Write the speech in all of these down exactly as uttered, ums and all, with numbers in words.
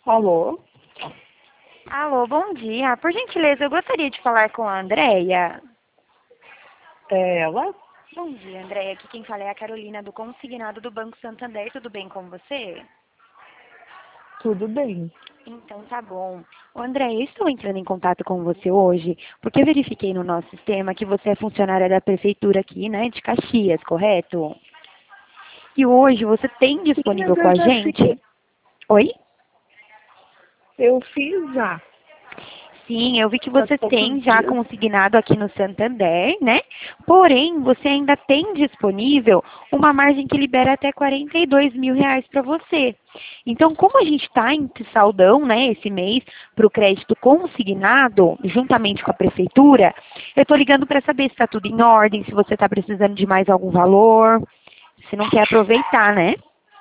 Alô? Alô, bom dia. Por gentileza, eu gostaria de falar com a Andréia. É ela? Bom dia, Andréia. Aqui quem fala é a Carolina do Consignado do Banco Santander. Tudo bem com você? Tudo bem. Então tá bom. Ô, Andréia, eu estou entrando em contato com você hoje porque eu verifiquei no nosso sistema que você é funcionária da prefeitura aqui, né, de Caxias, correto? E hoje você tem Sim, disponível mas com eu a já gente? fiquei. Oi? Eu fiz já. Sim, eu vi que Faz você poucos tem já dias. consignado aqui no Santander, né? Porém, você ainda tem disponível uma margem que libera até quarenta e dois mil reais para você. Então, como a gente está em saldão, né, esse mês, para o crédito consignado, juntamente com a prefeitura, eu estou ligando para saber se está tudo em ordem, se você está precisando de mais algum valor, se não quer aproveitar, né?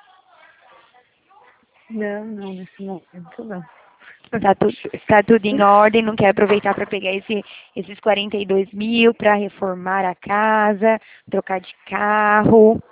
Não, não, nesse momento não. Tá, tu, tá tudo em ordem, não quer aproveitar para pegar esse, esses quarenta e dois mil para reformar a casa, trocar de carro.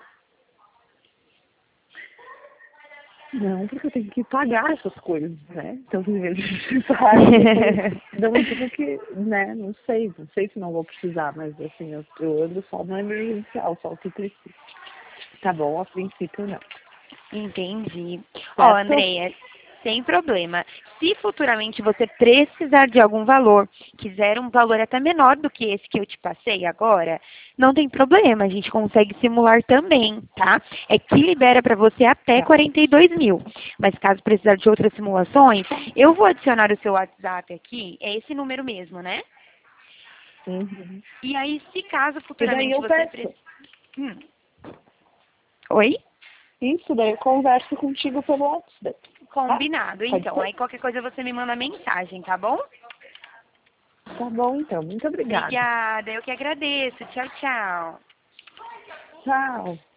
Não, porque eu tenho que pagar essas coisas, né? Então, em vez de precisar, eu falei, não digo que, né? Não sei, não sei se não vou precisar, mas assim, eu, eu ando só no emergencial, só o que precisa. Tá bom, a princípio não. Entendi. Ó, Certo? Andréia, sem problema. Se futuramente você precisar de algum valor, quiser um valor até menor do que esse que eu te passei agora, não tem problema, a gente consegue simular também, tá? É que libera para você até Tá. quarenta e dois mil. Mas caso precisar de outras simulações, eu vou adicionar o seu WhatsApp aqui, é esse número mesmo, né? Uhum. E aí, se caso E daí futuramente eu você peço. precisar... Hum. Oi? Isso, daí eu converso contigo pelo WhatsApp. Tá? Combinado, Pode então. ser? Aí qualquer coisa você me manda mensagem, tá bom? Tá bom, então. Muito obrigada. Obrigada, eu que agradeço. Tchau, tchau. Tchau.